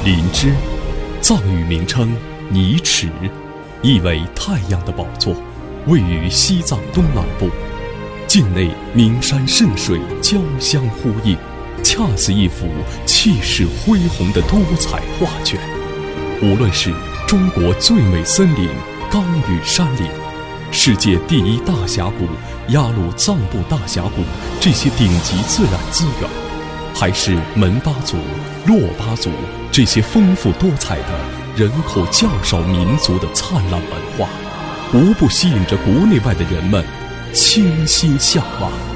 林芝，藏语名称尼池，意为太阳的宝座，位于西藏东南部。境内名山胜水交相呼应，恰似一幅气势恢宏的多彩画卷。无论是中国最美森林刚屿山岭，世界第一大峡谷雅鲁藏布大峡谷这些顶级自然资源，还是门巴族、珞巴族这些丰富多彩的人口较少民族的灿烂文化，无不吸引着国内外的人们倾心向往。